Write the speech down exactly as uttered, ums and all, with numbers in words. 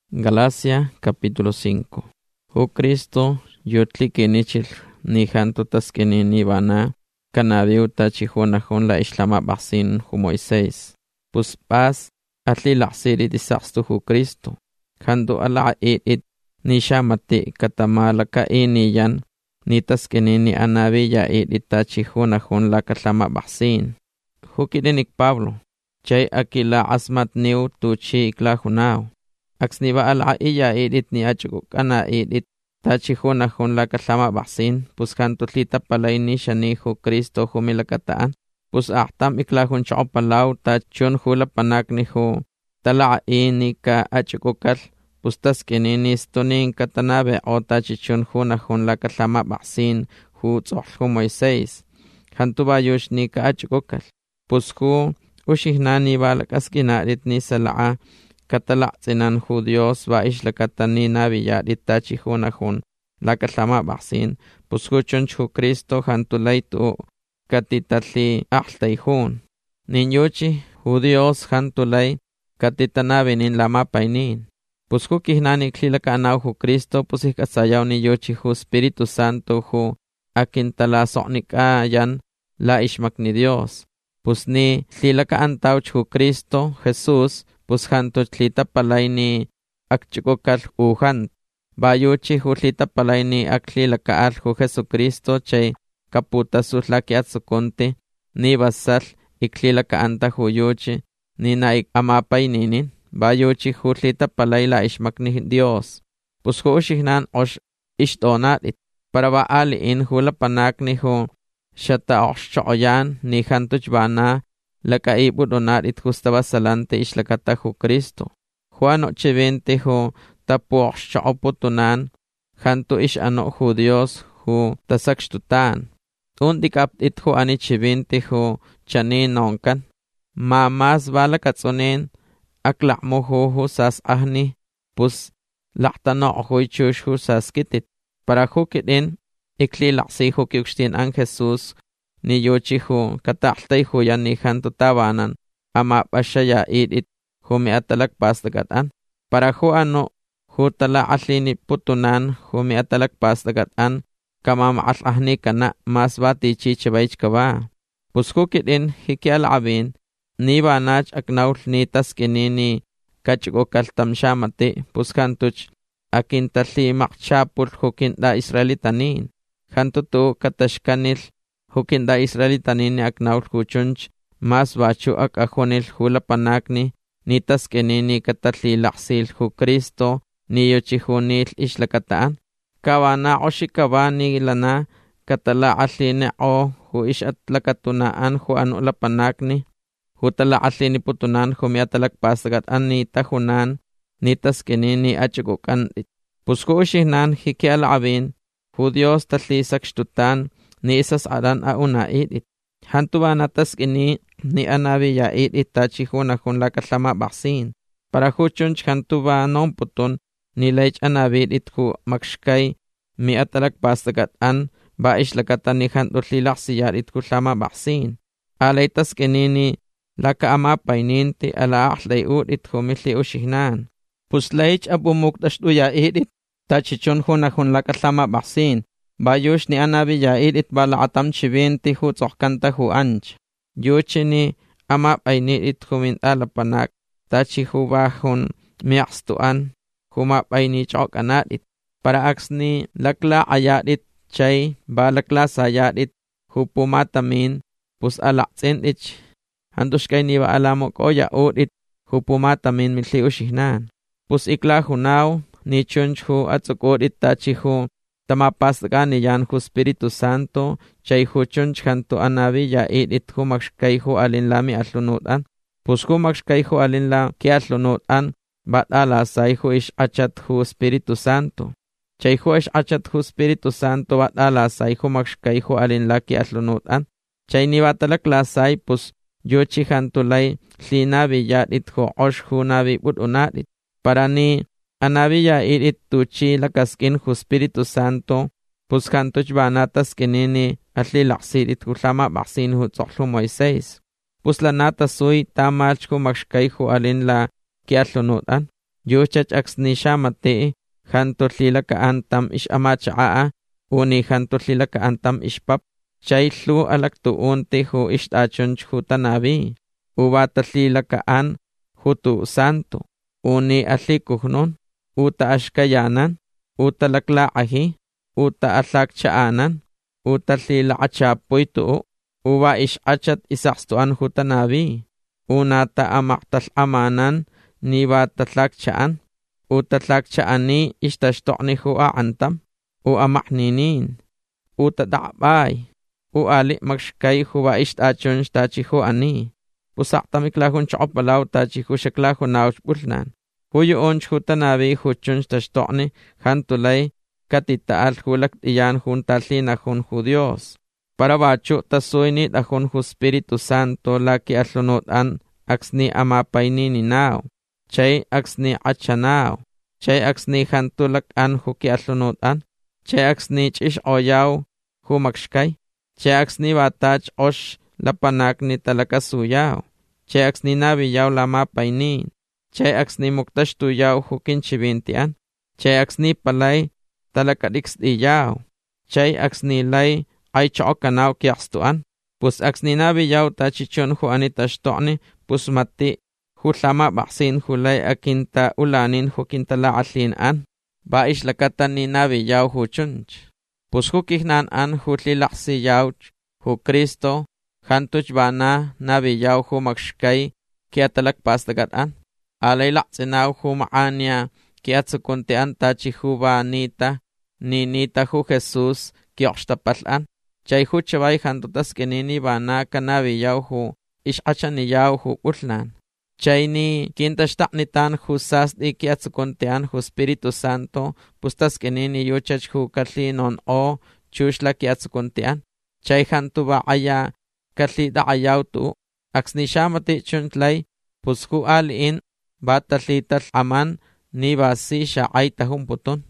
Galacia capítulo cinco. O Cristo yotli kenichil ni janto taskeni ni vana canaviu tachihuanahon la islama basin hu Moisés. Pus paz atli laxiri disaxtu hu Cristo. Janto ala it it ni shamati katamala ka iniyan ni taskeni ni anavilla it it tachihuanahon la katlama basin. Hukidenik Pablo. Chay akila asmat niu tuchi iklahunao. Aksniba ala iya edit ni achukuk ana edit tachihunahun la katlama basin pus kanto tlita palay ni shanihu Cristo humilakataan pus ahtam iklahun chao palaw tachun hula panak ni hu talaai ni ka achukukal pus taskinini stunin katanabe o tachichun hunahun la katlama basin hu tsohlu Moisés kanto bayush ni ka achukukal pus hu ushihnani balak askinarit ni salaa katalaqtsinan hu Dios va ishlakatani nabiyat itachihunahun la katlama basin pus huchun hu Cristo jantulaytu katitatli ahtayhun ninyuchi hu Dios jantulay katitanabinin lamapaynin pus hu kihnani klilakanaw hu Cristo pus ikasayaw ninyuchi hu Espiritu Santo hu akintalasoknikayan la ishmak ni Dios pus ni tlilakaantawch hu Cristo Jesus pus janto tlita palay ni akchukukal uhan. Bayuchi hu tlita palay ni aklilakaal hu Jesucristo chay kaputasus laki atsukunti ni basal iklilakaanta hu yuchi ni naik amapay ninin. Bayuchi hu tlita palay la ishmak ni Dios. Pus hu ushihnan osh ishtonatit para baaliin hu lapanak ni hu shata oshchoyan ni jantuch bana lakaibud onarit justaba salante ishlakata hu Cristo. Juan ocho veinte hu tapu oshchoputunan jantu ish ano hu Dios hu tasakshtutan. Undikaptit hu anichivinte hu chanin nonkan. Ma mas balakatsonin aklakmo hu hu sas ahni pus laktano hu chush hu saskitit. Para hu kidin ikli laksi hu kiukstin an Jesus ni yochi hu katahtay hu yan ni janto tabanan ama pasya it it hu mi atalak pastagatan para hu ano hu tala aslini putunan hu mi atalak pastagatan kama maal ahni kana mas bati chichabaych kaba pus hu kidin hikial abin ni banach aknaul ni taskinini kachgo kaltam shamati pus kantuch akintalli makchapul hu kinda Israelitanin janto tu katashkanil hukinda Israelitanin ni aknaul huchunch mas bachu ak ajonil hula panakni ni taskenini katatli laksil hu Cristo ni yochihunil ishlakataan kawana oshikabani lana katala aline o hu ishat lakatunaan hu anu la panakni hu tala aline putunan hu miatalak pasagat an ni tahunan ni taskenini achukukan pusku ushihnan hikial abin hu Dios tatli sakshtutan ni isas adan a una it hantuba natas ini ni anabi ya it itachihunahun la katlama basin para huchunch hantuba non putun ni leich anabi it hu makshkay mi atalak pastagat an ba ishlakatan ni hantutli laksiyar it kutlama basin alay tas kinini la kaamapaynin ti ala ahlay ut it humili ushihnan pus leich abumuktash ya it tachichun hunahun la katlama basin bayush ni anabi ya it bala atam chiventi hu tsohkanta hu anch. Yuchi ni amap ay ni it humin alapanak. Tachi hu bahun miakstuan. Humap ay ni chok anat it. Para aks ni lakla ayat it chay balakla sayat it hu pumatamin pus alaksin ich. Handush kay ni ba alamo ko ya ut it hu pumatamin milli ushihnan. Pus ikla hunaw ni chunch hu atsukot it tachi hu tamapastagan niyan hu Espiritu Santo chay hu chunch janto anabi ya it it hu makshkay hu alin lami atlunutan pus hu makshkay hu alin la ki atlunutan bat alasay hu ish achat hu Espiritu Santo chay hu ish achat hu Espiritu Santo bat alasay hu makshkay hu alin la ki atlunutan chay ni batalak lasay pus yochi janto lay linabi ya it hu osh hu nabi but unatit para ni anabi ya it it tuchi lakaskin hu Espiritu Santo pus kantuch banatas kinini atli laksil it kutlama baksin hu tsohlu Moisés pus lanata suy tamalch hu makshkay hu alin la kiatlunutan Yuchach aksni shamati, janto tlilaka antam ish amachaa, uni janto tlilaka antam ishpap, chaytlu alaktuunti hu ishtachunch hu tanabi, ubata tlilaka an, hutu santo, uni atlikuhnon, uta ashkayanan, uta laklaahi, uta atlakchaanan, uta tlilakachapuitu, uwa ish achat isakstuan hu tanabi, unata amaktal amanan, niwa tatlakchaan, u tatlakchaani ishtashtoqni hu aantam, u amakninin, u tadaqbay, u ali makshkay huwa ishtachun shtachi hu ani, pusaqtamiklahun chokopalaw tachi hu shaklahun nauchbulnan, hu yuonch hu tanabi hu chun shtashtoqni hantulay katitaal hulak iyan hun talina hun hu Dios. Para bachu tasuyni dahun hu Espiritu Santo laki atlunotan aksni amapayni ninaw. Chay aksni achanaw, chay aksni hantulak an hu ki atlunotan, chay aksni chish oyaw hu makshkay, chay aksni batach osh lapanak ni talakasuyaw, chay aksni nabiyaw lamapaynin, chay aksni muktashtuyaw hu kinchibintian, chay aksni palay talakadiksdiyaw, chay aksni lay ay chookanaw kiakstuan, pus aksni nabiyaw tachichon hu anitashtoqni, pus mati hu tlama baksin hulay akinta ulanin hu kintalaatlin an, ba ishlakatan ni nabiyaw hu chunch. Pus hu kihnan an hu tlilaksiyawch hu Cristo, hantuch bana nabiyaw hu makshkay kiatalakpastagat an. Alay laksinaw hu maanya kiatsukunti an tachi hu ba nita, ni nita hu Jesus kiokstapal an. Chay hu chabay hantutas kinini bana ka nabiyaw hu ishachaniyaw hu utlan. Chayni kintashtaknitan hu sasdi kiatsukuntian hu Espiritu Santo, pustas kinini yuchach hu katlinon o chushla kiatsukuntian. Chay hantu ba aya katli daayaw tu, aksni shamati chuntlay, pus hu aliin batatlital aman ni basi siya ay tahumputun.